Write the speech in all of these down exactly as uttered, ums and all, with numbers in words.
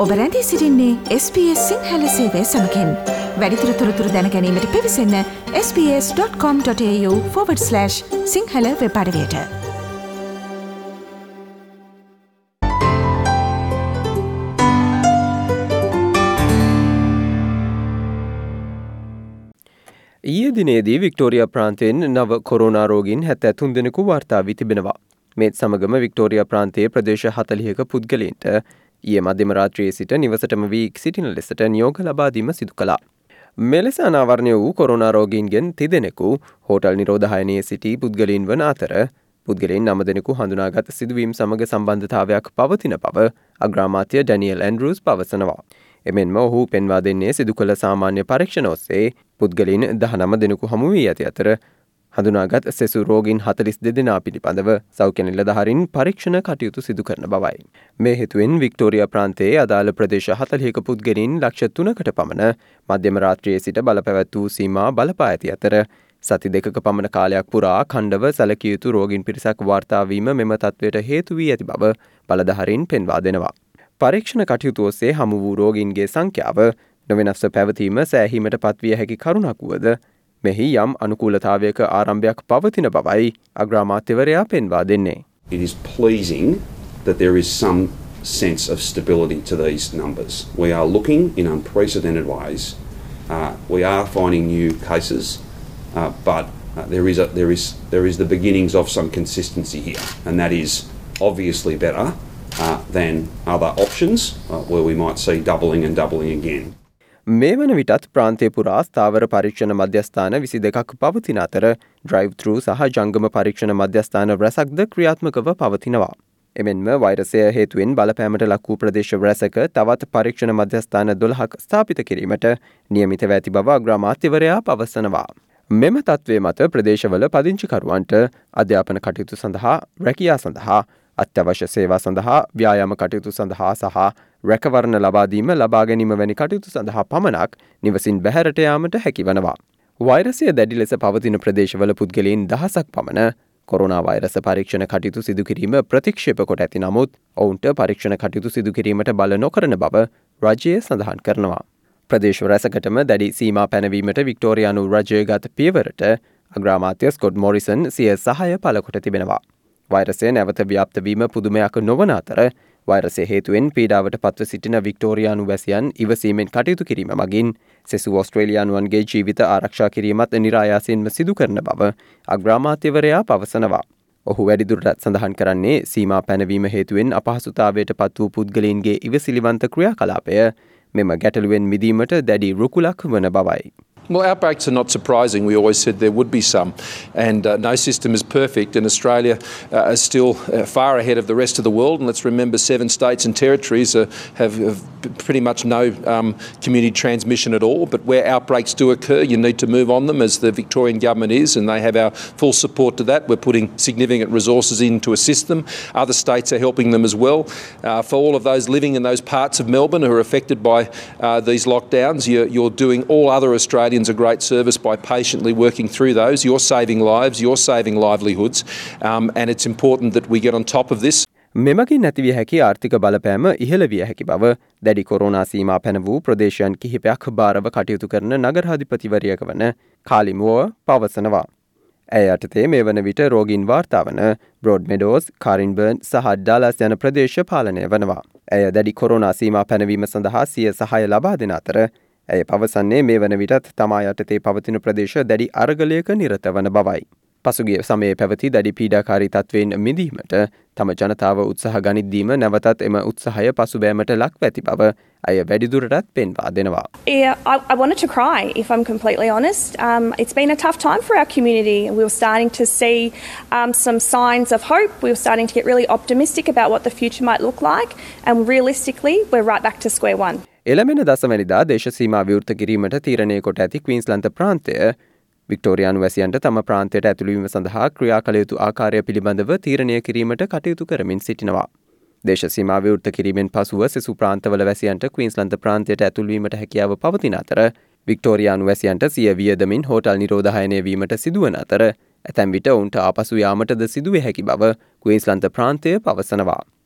ඔබ රැඳී සිටින්නේ එස් බී එස් සිංහල සේවය සමගින්. වැඩිදුර තොරතුරු දැන ගැනීමට පිවිසන්න S B S dot com dot A U forward slash Sinhala web අඩවියට. ඊයේ දිනේදී වික්ටෝරියා ප්‍රාන්තයෙන් නව කොරෝනා රෝගීන් හැත්තෑ තුන් දෙනෙකු වාර්තා වී තිබෙනවා. මේත් සමගම වික්ටෝරියා ප්‍රාන්තයේ ප්‍රදේශ හතළිහක පුද්ගලයන්ට ඊයේ මධ්‍යම රාත්‍රියේ සිට නිවසටම වී සිටින ලෙසට නියෝග ලබා දීම සිදු කළා. මෙලෙස අනාවරණය වූ කොරෝනා රෝගීන්ගෙන් තිදෙනෙකු හෝටල් නිරෝධායනයේ සිටි පුද්ගලයන් වන අතර පුද්ගලයන් නම දෙනෙකු හඳුනාගත් සිදුවීම් සමග සම්බන්ධතාවයක් පවතින බව අග්‍රාමාත්‍ය ඩැනියල් ඇන්ඩ්‍රූස් පවසනවා. එමෙන්ම ඔහු පෙන්වා දෙන්නේ සිදු කළ සාමාන්‍ය පරීක්ෂණ ඔස්සේ පුද්ගලයන් දහනම දෙනෙකු හමු වී ඇති අතර හඳුනාගත් සෙසු රෝගීන් හතළිස් දෙදෙනා පිළිබඳව සෞඛ්‍ය නිලධාරීන් පරීක්ෂණ කටයුතු සිදු කරන බවයි. මේ හේතුවෙන් වික්ටෝරියා ප්‍රාන්තයේ අදාළ ප්‍රදේශ හතළිහක පුද්ගලයන් ලක්ෂ තුනකට පමණ මධ්‍යම රාත්‍රියේ සිට බලපැවැත් වූ සීමා බලපා ඇති අතර සති දෙකක පමණ කාලයක් පුරා ඛණ්ඩව සැලකිය යුතු රෝගීන් පිරිසක් වාර්තා වීම මෙම තත්ත්වයට හේතු වී ඇති බව බලධාරීන් පෙන්වා දෙනවා. පරීක්ෂණ කටයුතු ඔස්සේ හමු වූ රෝගීන්ගේ සංඛ්‍යාව නොවෙනස්ව පැවතීම සෑහීමට පත්විය හැකි කරුණක් වුවද මෙහි යම් අනුකූලතාවයක ආරම්භයක් පවතින බවයි අග්‍රාමාත්‍යවරයා පෙන්වා දෙන්නේ. It is pleasing that there is some sense of stability to these numbers. We are looking in unprecedented ways. Uh, we are finding new cases, uh, but uh, there is a, there is there is the beginnings of some consistency here, and that is obviously better uh, than other options uh, where we might see doubling and doubling again. මේ වන විටත් ප්‍රාන්තය පුරා ස්ථාවර පරීක්ෂණ මධ්‍යස්ථාන විසි දෙකක් පවතින අතර ඩ්‍රයිව් ත්‍රූ සහ ජංගම පරීක්ෂණ මධ්‍යස්ථාන රැසක්ද ක්‍රියාත්මකව පවතිනවා. එමෙන්ම වෛරසය හේතුවෙන් බලපෑමට ලක් වූ ප්‍රදේශ රැසක තවත් පරීක්ෂණ මධ්‍යස්ථාන දොළහක් ස්ථාපිත කිරීමට නියමිතව ඇති බව අග්‍රාමාත්‍යවරයා පවසනවා. මෙම තත්ත්වය මත ප්‍රදේශවල පදිංචිකරුවන්ට අධ්‍යාපන කටයුතු සඳහා රැකියා සඳහා අත්‍යවශ්‍ය සේවා සඳහා ව්‍යායාම කටයුතු සඳහා සහ රැකවරණ ලබාදීම ලබා ගැනීම වැනි කටයුතු සඳහා පමණක් නිවසින් බැහැරට යාමට හැකිවනවා. වෛරසය දැඩි ලෙස පවතින ප්‍රදේශවල පුද්ගලයන් දහසක් පමණ කොරෝනා වෛරස පරීක්ෂණ කටයුතු සිදු කිරීම ප්‍රතික්ෂේප කොට ඇති නමුත් ඔවුන්ට පරීක්ෂණ කටයුතු සිදු කිරීමට බල නොකරන බව රජය සඳහන් කරනවා. ප්‍රදේශ රැසකටම දැඩි සීමා පැනවීමට වික්ටෝරියානු රජය ගත පියවරට අග්‍රාමාත්‍ය ස්කොට් මොරිසන් සිය සහාය පළ කොට තිබෙනවා. වෛරසය නැවත ව්‍යාප්ත වීම පුදුමයක් නොවන අතර වෛරසය හේතුවෙන් පීඩාවට පත්ව සිටින වික්ටෝරියානු වැසියන් ඉවසීමෙන් කටයුතු කිරීම මගින් සෙසු ඔස්ට්‍රේලියානුවන්ගේ ජීවිත ආරක්ෂා කිරීමත් නිරායාසයෙන්ම සිදු කරන බව අග්‍රාමාත්‍යවරයා පවසනවා. ඔහු වැඩිදුරටත් සඳහන් කරන්නේ සීමා පැනවීම හේතුවෙන් අපහසුතාවයට පත් වූ පුද්ගලයන්ගේ ඉවසිලිවන්ත ක්‍රියාකලාපය මෙම ගැටලුවෙන් මිදීමට දැඩි රුකුලක් වන බවයි. Well, outbreaks are not surprising. We always said there would be some, and uh, no system is perfect, and Australia uh, is still uh, far ahead of the rest of the world. And let's remember, seven states and territories uh, have, have pretty much no um, community transmission at all. But where outbreaks do occur, you need to move on them, as the Victorian government is, and they have our full support to that. We're putting significant resources in to assist them. Other states are helping them as well. Uh, for all of those living in those parts of Melbourne who are affected by uh, these lockdowns, you're, you're doing all other Australians a great service by patiently working through those. You're saving lives, you're saving livelihoods, um, and it's important that we get on top of this. මෙමගින් නැතිවිය හැකි ආර්ථික බලපෑම ඉහළ විය හැකි බව දැඩි corona සීමා පැන වූ ප්‍රදේශයන් කිහිපයක් භාරව කටයුතු කරන නගරාධිපතිවරියක වන කාලිමුව පවසනවා. ඇය යටතේ මේ වන විට රෝගීන් වාර්තා වන බ්‍රෝඩ් මෙඩෝස්, කාරින්බර්න් සහ ඩාලස් යන ප්‍රදේශ පාලනය වනවා. ඇය දැඩි කොරෝනා සීමා පැනවීම සඳහා සිය සහාය ලබා දෙන අතර ඇය පවසන්නේ මේ වන විටත් තමා යටතේ පවතින ප්‍රදේශ දැඩි අරගලයක නිරත වන බවයි. පසුගිය සමයේ පැවති දැඩි පීඩාකාරී තත්ත්වයෙන් මිදීමට තම ජනතාව උත්සාහ ගනිද්දීම නැවතත් එම උත්සාහය පසුබෑමට ලක්ව ඇති බව ඇය වැඩිදුරටත් පෙන්වා දෙනවා. Yeah, I, I wanted to cry, if I'm completely honest. Um, it's been a tough time for our community. We were starting to see um, some signs of hope. We were starting to get really optimistic about what the future might look like. And realistically, we're right back to square one. එළමෙන දසවැනිදා දේශ සීමා විවෘත කිරීමට තීරණය කොට ඇති ක්වීන්ස්ලන්ත ප්‍රාන්තය වික්ටෝරියානු වැසියන්ට තම ප්‍රාන්තයට ඇතුළුවීම සඳහා ක්‍රියා කළ යුතු ආකාරය පිළිබඳව තීරණය කිරීමට කටයුතු කරමින් සිටිනවා. දේශ සීමා විවෘත කිරීමෙන් පසුව සෙසු ප්‍රාන්තවල වැසියන්ට ක්වීන්ස්ලන්ත ප්‍රාන්තයට ඇතුළුවීමට හැකියාව පවතින අතර වික්ටෝරියානු වැසියන්ට සිය වියදමින් හෝටල් නිරෝධායනය වීමට සිදුවන අතර ඇතැම් විට ඔවුන්ට ආපසු යාමටද සිදුවේ හැකි බව ක්වීන්ස්ලන්ත ප්‍රාන්තය පවසනවා.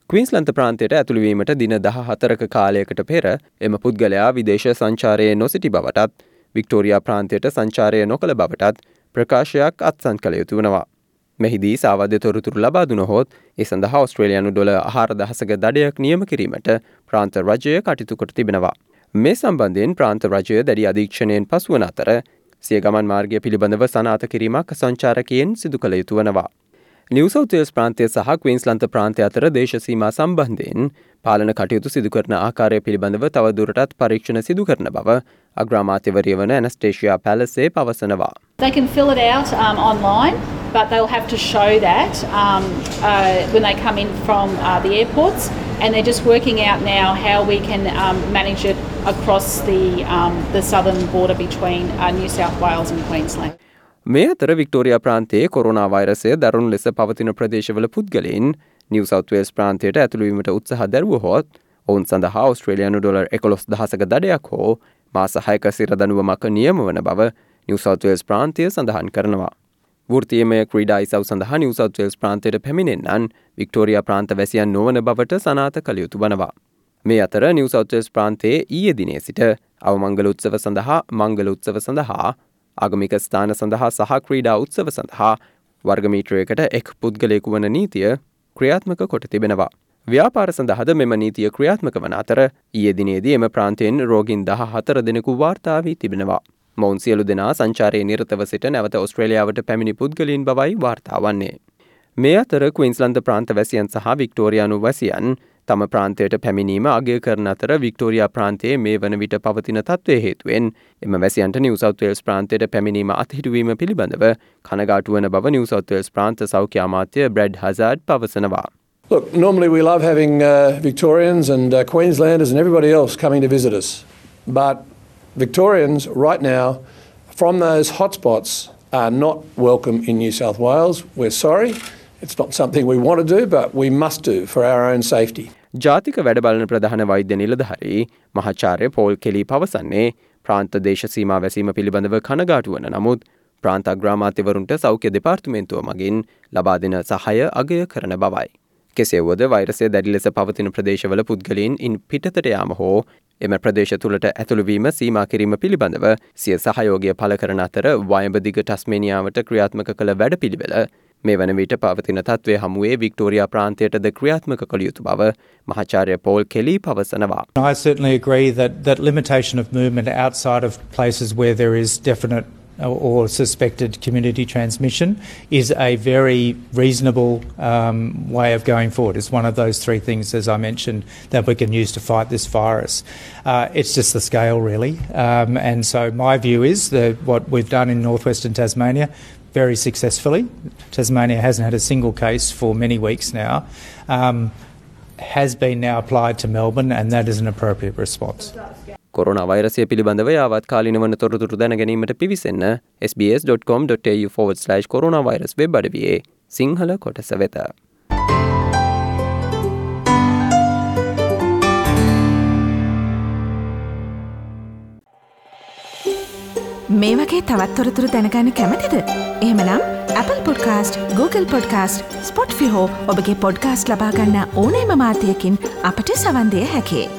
ක්වීන්ස්ලන්ත ප්‍රාන්තයට ඇතුළුවීමට දින දහ හතරක කාලයකට පෙර එම පුද්ගලයා විදේශ සංචාරයේ නොසිටි බවටත් වික්ටෝරියා ප්‍රාන්තයට සංචාරය නොකළ බවටත් ප්‍රකාශයක් අත්සන් කළ යුතු වනවා. මෙහිදී සාවද්‍ය තොරතුරු ලබා දුනහොත් ඒ සඳහා ඔස්ට්‍රේලියානු ඩොලර් හාර දහසක දඩයක් නියම කිරීමට ප්‍රාන්ත රජය කටයුතු කොට තිබෙනවා. මේ සම්බන්ධයෙන් ප්‍රාන්ත රජය දැඩි අධීක්ෂණයෙන් පසුවන අතර සිය ගමන් මාර්ගය පිළිබඳව සනාථ කිරීමක් සංචාරකයන් සිදු කළ යුතු වනවා. නිව් සවුත් වේල්ස් ප්‍රාන්තය සහ ක්වීන්ස්ලන්ත ප්‍රාන්තය අතර දේශ සීමා සම්බන්ධයෙන් පාලන කටයුතු සිදු කරන ආකාරය පිළිබඳව තවදුරටත් පරීක්ෂණ සිදු කරන බව අග්‍රාමාත්‍යවරිය වන ඇනස්ටේෂියා පැලසේ පවසනවා. They can fill it out um, online, but they'll have to show that um, uh, when they come in from uh, the airports, and they're just working out now how we can um, manage it across the um, the southern border between uh, New South Wales and Queensland. මේ අතර Victoria ප්‍රාන්තයේ corona වෛරසය දරුණු ලෙස පවතින ප්‍රදේශවල පුද්ගලයන් New South Wales ප්‍රාන්තයට ඇතුළුවීමට උත්සාහ දැරුවහොත් ඔවුන් සඳහා ඔස්ට්‍රේලියානු ඩොලර් එකොළොස් දහසක දඩයක් හෝ මාස හයක සිරදනුවමක් නියම වන බව නිව් සවුත් වේල්ස් ප්‍රාන්තය සඳහන් කරනවා. වෘත්තීයමය ක්‍රීඩා ඉසව් සඳහා නිව් සවුත් වේල්ස් ප්‍රාන්තයට පැමිණෙන්නන් වික්ටෝරියා ප්‍රාන්ත වැසියන් නොවන බවට සනාථ කළ යුතු වනවා. මේ අතර නිව් සවුත් වේල්ස් ප්‍රාන්තයේ ඊයේ දිනේ සිට අවමංගල උත්සව සඳහා මංගල උත්සව සඳහා ආගමික ස්ථාන සඳහා සහ ක්‍රීඩා උත්සව සඳහා වර්ගමීටරයකට එක් පුද්ගලයෙකු වන නීතිය ක්‍රියාත්මක කොට තිබෙනවා. ව්‍යාපාර සඳහාද මෙම නීතිය ක්‍රියාත්මක වන අතර ඊයේ දිනේදී එම ප්‍රාන්තයෙන් රෝගීන් දහ හතර දෙනෙකු වාර්තා වී තිබෙනවා. මොවුන් සියලු දෙනා සංචාරයේ නිරතව සිට නැවත ඔස්ට්‍රේලියාවට පැමිණි පුද්ගලයන් බවයි වාර්තා වන්නේ. මේ අතර ක්වීන්ස්ලන්ත ප්‍රාන්ත වැසියන් සහ වික්ටෝරියානු වැසියන් තම ප්‍රාන්තයට පැමිණීම අගය කරන අතර වික්ටෝරියා ප්‍රාන්තයේ මේ වන විට පවතින තත්ත්වය හේතුවෙන් එම වැසියන්ට නිව් සවුත් වේල්ස් ප්‍රාන්තයට පැමිණීම අත්හිටුවීම පිළිබඳව කනගාටු වන බව නිව් සවුත් වේල්ස් ප්‍රාන්ත සෞඛ්‍ය අමාත්‍ය බ්‍රැඩ් හසාඩ් පවසනවා. Look, normally we love having uh, Victorians and uh, Queenslanders and everybody else coming to visit us. But Victorians right now from those hotspots are not welcome in New South Wales. We're sorry. It's not something we want to do, but we must do for our own safety. ජාතික වැඩබලන ප්‍රධාන වෛද්‍ය නිලධාරී මහාචාර්ය Paul කෙලි පවසන්නේ ප්‍රාන්ත දේශ සීමා වැසීම පිළිබඳව කනගාටු වන නමුත් ප්‍රාන්ත අග්‍රාමාත්‍යවරුන්ට සෞඛ්‍ය දෙපාර්තමේන්තුව මගින් ලබා දෙන සහාය අගය කරන බවයි. කෙසේ වුවද වෛරසය දැඩි ලෙස පවතින ප්‍රදේශවල පුද්ගලයන් ඉන් පිටතට යාම හෝ එම ප්‍රදේශ තුළට ඇතුළුවීම සීමා කිරීම පිළිබඳව සිය සහයෝගය පළ කරන අතර වයඹ දිග ටස්මේනියාවට ක්‍රියාත්මක කළ වැඩපිළිවෙල මේ වන විට පවතින තත්ත්වය හමුවේ වික්ටෝරියා ප්‍රාන්තයටද ක්‍රියාත්මක කළ යුතු බව මහාචාර්ය පෝල් කෙලි පවසනවා. I certainly agree that, that limitation of movement outside of places where there is definite or suspected community transmission is a very reasonable um, way of going forward. It's one of those three things, as I mentioned, that we can use to fight this virus. Uh, it's just the scale, really. Um, and so my view is that what we've done in northwestern Tasmania very successfully, Tasmania hasn't had a single case for many weeks now, um, has been now applied to Melbourne, and that is an appropriate response. Corona වෛරසය පිළිබඳව යාවත් කාලින වන තොරතුරු දැන ගැනීමට පිවිසෙන්න S B S dot com dot A U forward slash coronavirus web අඩවියේ සිංහල කොටස වෙත. මේ වගේ තවත් තොරතුරු දැනගන්න කැමතිද? එහෙමනම් Apple Podcast, Google Podcast, Spotify හෝ ඔබගේ පොඩ්කාස්ට් ලබා ගන්න ඕනෑම මාධ්‍යයකින් අපට සවන් දිය හැකියි.